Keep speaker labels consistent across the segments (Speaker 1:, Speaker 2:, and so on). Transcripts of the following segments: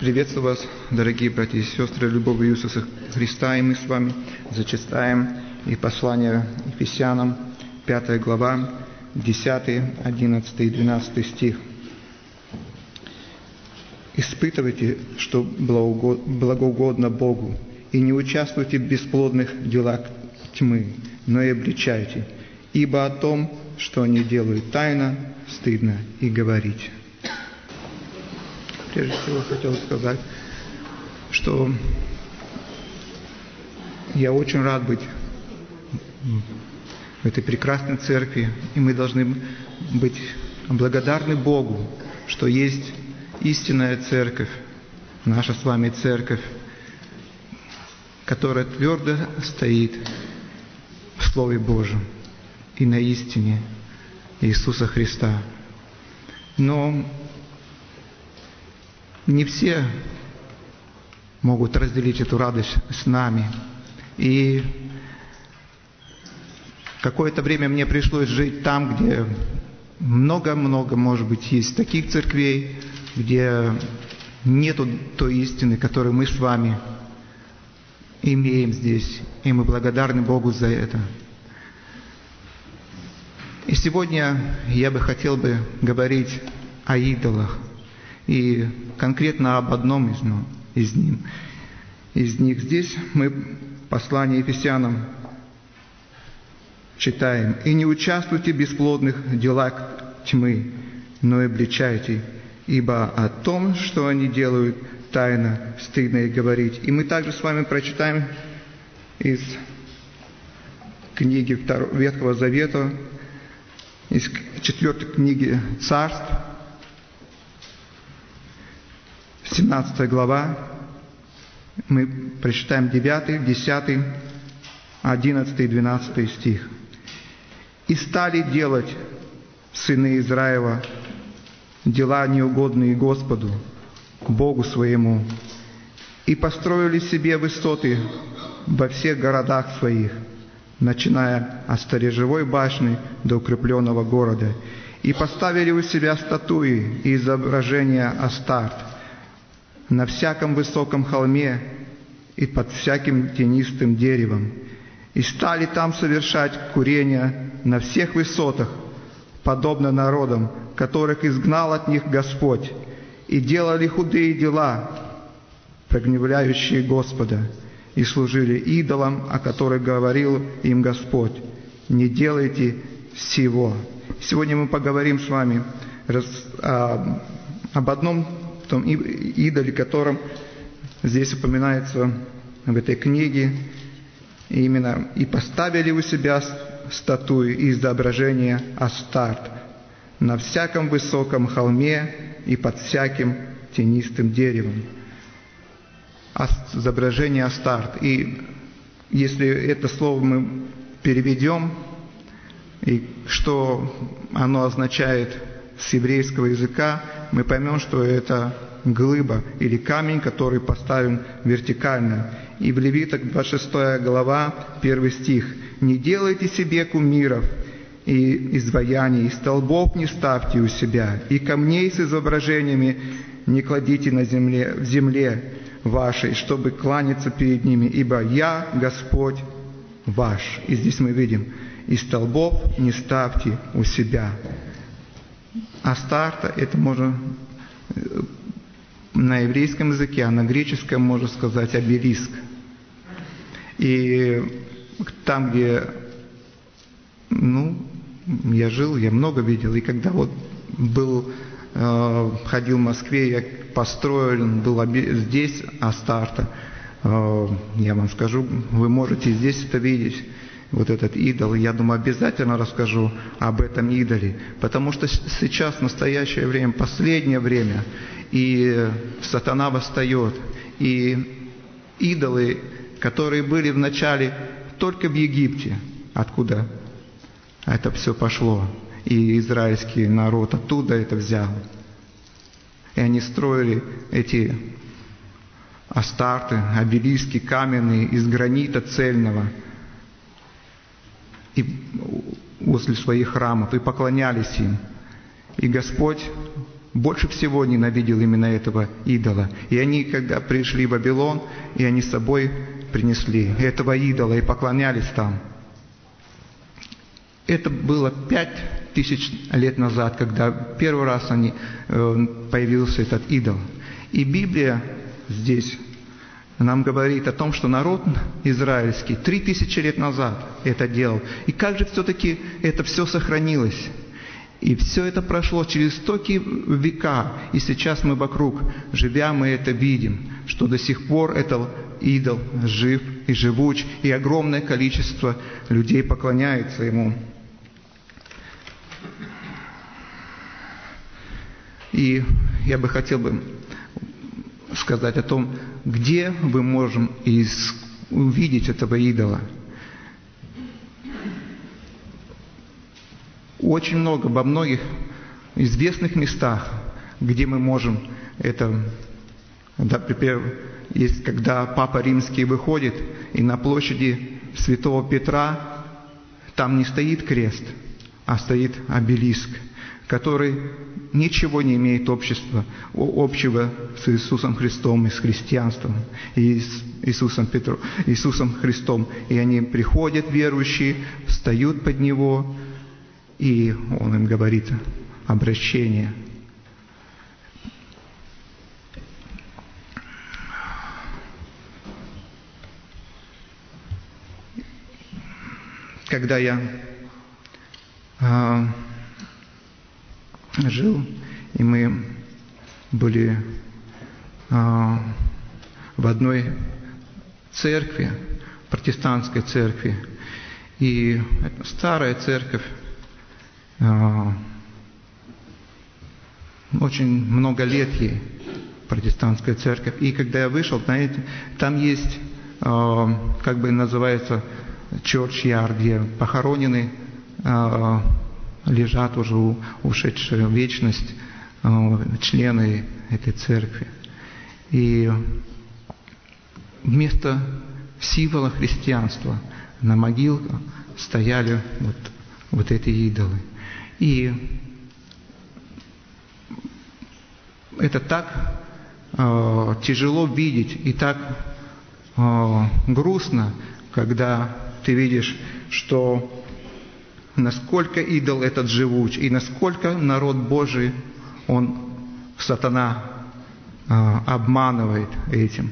Speaker 1: Приветствую вас, дорогие братья и сестры, любовью Иисуса Христа, и мы с вами зачитаем и послание Ефесянам, 5 глава, 10, 11 и 12 стих. «Испытывайте, что благоугодно Богу, и не участвуйте в бесплодных делах тьмы, но и обличайте, ибо о том, что они делают тайно, стыдно и говорить». Прежде всего, хотел сказать, что я очень рад быть в этой прекрасной церкви, и мы должны быть благодарны Богу, что есть истинная церковь, наша с вами церковь, которая твердо стоит в Слове Божьем и на истине Иисуса Христа. Но не все могут разделить эту радость с нами. И какое-то время мне пришлось жить там, где много-много, может быть, есть таких церквей, где нету той истины, которую мы с вами имеем здесь. И мы благодарны Богу за это. И сегодня я бы хотел говорить о идолах. И конкретно об одном из них. Здесь мы послание Ефесянам читаем. «И не участвуйте в бесплодных делах тьмы, но и обличайте, ибо о том, что они делают тайно, стыдно и говорить». И мы также с вами прочитаем из книги Ветхого Завета, из 4 книги Царств, 17 глава, мы прочитаем 9, 10, 11 и 12 стих. «И стали делать сыны Израиля дела неугодные Господу, Богу своему, и построили себе высоты во всех городах своих, начиная от сторожевой башни до укрепленного города, и поставили у себя статуи и изображения Астарт на всяком высоком холме и под всяким тенистым деревом, и стали там совершать курение на всех высотах, подобно народам, которых изгнал от них Господь, и делали худые дела, прогневляющие Господа, и служили идолам, о которых говорил им Господь: не делайте сего». Сегодня мы поговорим с вами об одном том идоле, котором здесь упоминается в этой книге, именно «и поставили у себя статуи и изображения Астарт на всяком высоком холме и под всяким тенистым деревом». Изображение Астарт. И если это слово мы переведем, и что оно означает с еврейского языка, мы поймем, что это глыба или камень, который поставлен вертикально. И в Левитах 26 глава, 1 стих: «Не делайте себе кумиров и изваяний, и столбов не ставьте у себя, и камней с изображениями не кладите в земле вашей, чтобы кланяться перед ними, ибо я Господь ваш». И здесь мы видим: «И столбов не ставьте у себя». Астарта — это можно на еврейском языке, а на греческом можно сказать обелиск. И там, где я жил, я много видел. И когда ходил в Москве, я построен был здесь Астарта. Я вам скажу, вы можете здесь это видеть, вот этот идол. Я думаю, обязательно расскажу об этом идоле, потому что сейчас, в настоящее время, последнее время, и сатана восстает. И идолы, которые были в начале только в Египте, откуда это все пошло, и израильский народ оттуда это взял. И они строили эти Астарты, обелиски каменные из гранита цельного, и возле своих храмов, и поклонялись им. И Господь больше всего ненавидел именно этого идола. И они, когда пришли в Вавилон, и они с собой принесли этого идола и поклонялись там. Это было 5000 лет назад, когда первый раз появился этот идол. И Библия здесь нам говорит о том, что народ израильский 3000 лет назад это делал. И как же все-таки это все сохранилось? И все это прошло через столько века. И сейчас мы вокруг, живя, мы это видим, что до сих пор этот идол жив и живуч, и огромное количество людей поклоняется ему. И я бы хотел сказать о том, где мы можем увидеть этого идола. Очень много, во многих известных местах, где мы можем это, например, есть, когда Папа Римский выходит, и на площади Святого Петра там не стоит крест, а стоит обелиск, который ничего не имеет общего с Иисусом Христом и с христианством, и с Иисусом Христом. И они приходят, верующие, встают под Него, и Он им говорит обращение. Когда я жил, и мы были в одной церкви, протестантской церкви, и это старая церковь, очень много лет ей, протестантская церковь. И когда я вышел, знаете, там есть, как бы называется, churchyard, где похоронены, лежат уже ушедшие в вечность члены этой церкви. И вместо символа христианства на могилках стояли вот эти идолы. И это так тяжело видеть и так грустно, когда ты видишь, что насколько идол этот живуч, и насколько народ Божий, сатана обманывает этим.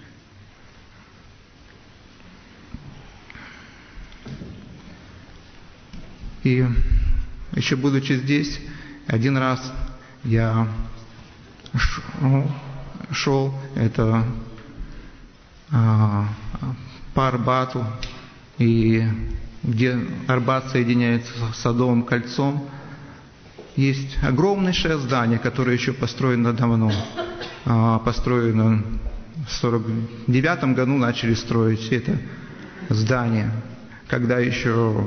Speaker 1: И еще будучи здесь, один раз я шел по Арбату, и где Арбат соединяется с Садовым кольцом, есть огромнейшее здание, которое еще построено давно. Построено в 49-м году начали строить это здание, когда еще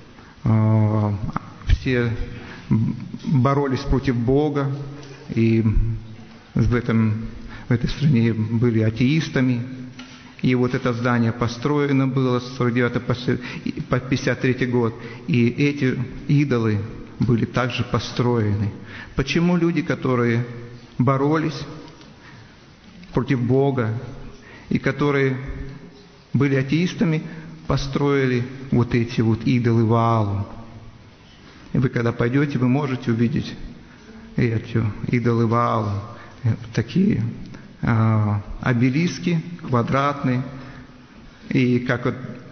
Speaker 1: все боролись против Бога, и в этой стране были атеистами. И вот это здание построено было с 49 по 53 год. И эти идолы были также построены. Почему люди, которые боролись против Бога и которые были атеистами, построили вот эти вот идолы Ваалу? И вы когда пойдете, вы можете увидеть эти идолы Ваалу, такие обелиски квадратные, и как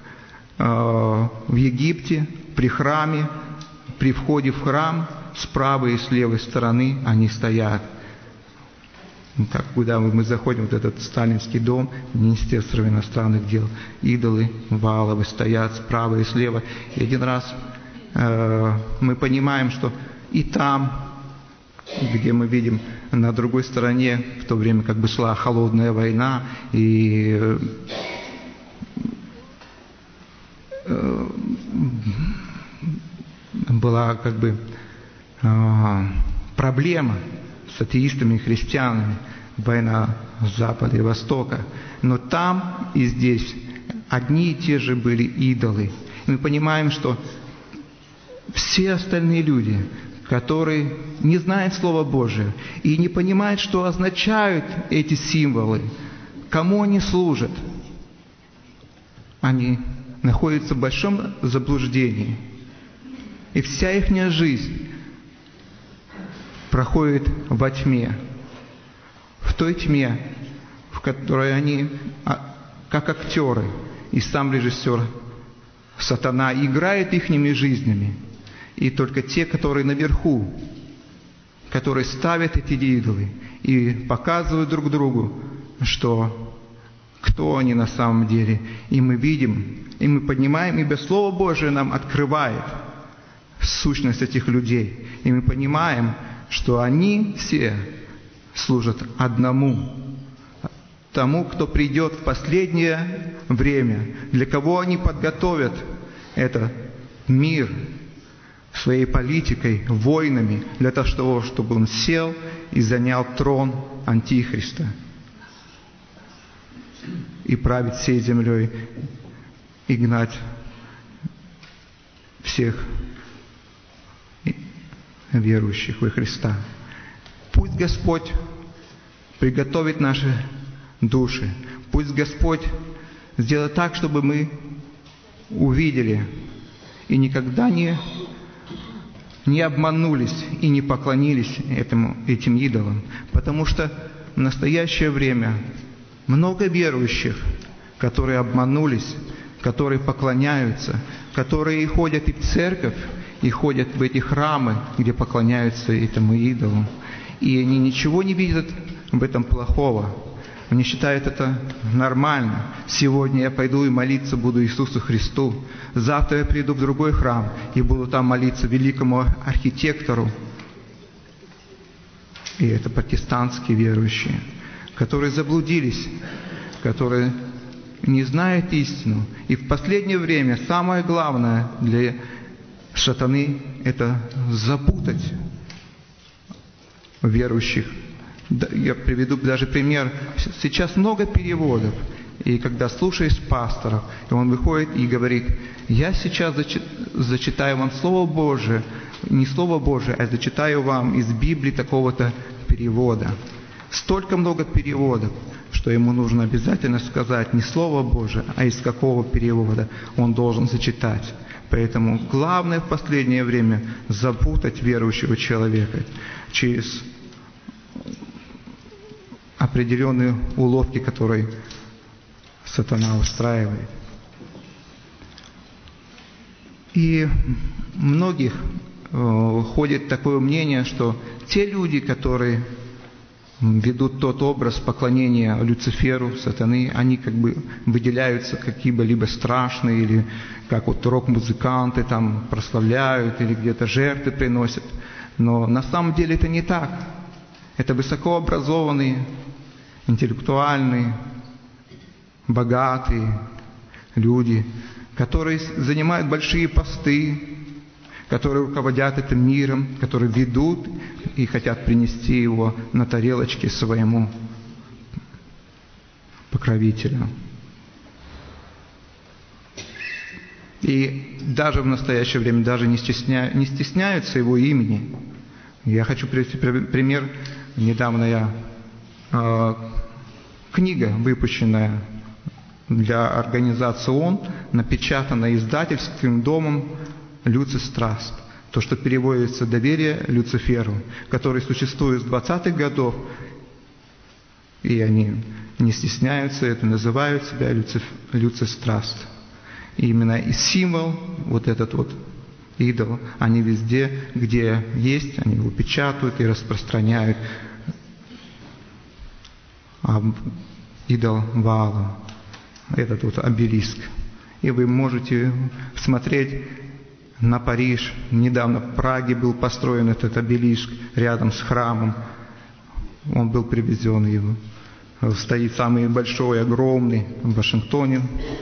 Speaker 1: в Египте при храме, при входе в храм с правой и с левой стороны они стоят. Так, куда мы заходим, вот этот сталинский дом, Министерство иностранных дел, идолы Вааловы стоят справа и слева. И один раз мы понимаем, что и там, где мы видим на другой стороне, в то время как бы шла холодная война, и была как бы проблема с атеистами и христианами, война Запада и Востока. Но там и здесь одни и те же были идолы. И мы понимаем, что все остальные люди, который не знает Слова Божие и не понимает, что означают эти символы, кому они служат, они находятся в большом заблуждении. И вся их жизнь проходит во тьме, в той тьме, в которой они, как актеры, и сам режиссер сатана играет ихними жизнями. И только те, которые наверху, которые ставят эти идолы и показывают друг другу, что кто они на самом деле. И мы видим, и мы понимаем, ибо Слово Божие нам открывает сущность этих людей. И мы понимаем, что они все служат одному, тому, кто придет в последнее время, для кого они подготовят этот мир своей политикой, войнами, для того, чтобы он сел и занял трон Антихриста и править всей землей и гнать всех верующих во Христа. Пусть Господь приготовит наши души. Пусть Господь сделает так, чтобы мы увидели и никогда не обманулись и не поклонились этим идолам. Потому что в настоящее время много верующих, которые обманулись, которые поклоняются, которые ходят и в церковь, и ходят в эти храмы, где поклоняются этому идолу. И они ничего не видят в этом плохого. Они считают это нормально. Сегодня я пойду и молиться буду Иисусу Христу. Завтра я приду в другой храм и буду там молиться великому архитектору. И это протестантские верующие, которые заблудились, которые не знают истину. И в последнее время самое главное для сатаны – это запутать верующих. Я приведу даже пример. Сейчас много переводов. И когда слушаешь пасторов, и он выходит и говорит: я сейчас зачитаю вам Слово Божие, не Слово Божие, а зачитаю вам из Библии такого-то перевода. Столько много переводов, что ему нужно обязательно сказать не Слово Божие, а из какого перевода он должен зачитать. Поэтому главное в последнее время запутать верующего человека через определенные уловки, которые сатана устраивает. И многих ходит такое мнение, что те люди, которые ведут тот образ поклонения Люциферу, сатаны, они как бы выделяются какие-либо страшные, или как вот рок-музыканты там прославляют, или где-то жертвы приносят. Но на самом деле это не так. Это высокообразованные, интеллектуальные, богатые люди, которые занимают большие посты, которые руководят этим миром, которые ведут и хотят принести его на тарелочке своему покровителю. И даже в настоящее время даже не стесняются его имени. Я хочу привести пример. Недавно книга, выпущенная для организации ООН, напечатана издательским домом «Люцистраст». То, что переводится «Доверие Люциферу», который существует с 20-х годов, и они не стесняются, это называют себя Люцистраст. И именно и символ, вот этот вот идол, они везде, где есть, они его печатают и распространяют. Идол Ваала, этот вот обелиск. И вы можете смотреть на Париж. Недавно в Праге был построен этот обелиск рядом с храмом. Он был привезен его. Стоит самый большой, огромный в Вашингтоне.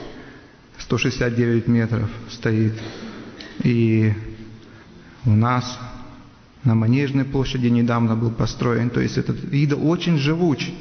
Speaker 1: 169 метров стоит. И у нас на Манежной площади недавно был построен. То есть этот идол очень живуч.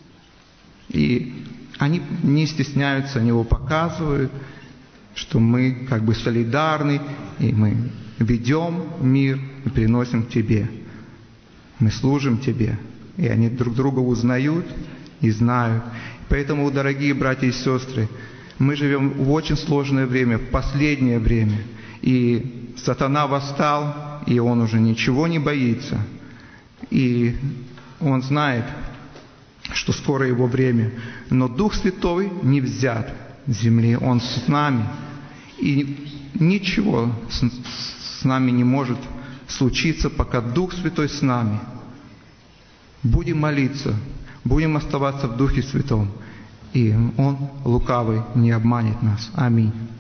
Speaker 1: И они не стесняются, они его показывают, что мы как бы солидарны, и мы ведем мир и приносим к Тебе. Мы служим Тебе, и они друг друга узнают и знают. Поэтому, дорогие братья и сестры, мы живем в очень сложное время, в последнее время. И сатана восстал, и он уже ничего не боится. И он знает, что скоро его время. Но Дух Святой не взят с земли, Он с нами. И ничего с нами не может случиться, пока Дух Святой с нами. Будем молиться, будем оставаться в Духе Святом, и Он, лукавый, не обманет нас. Аминь.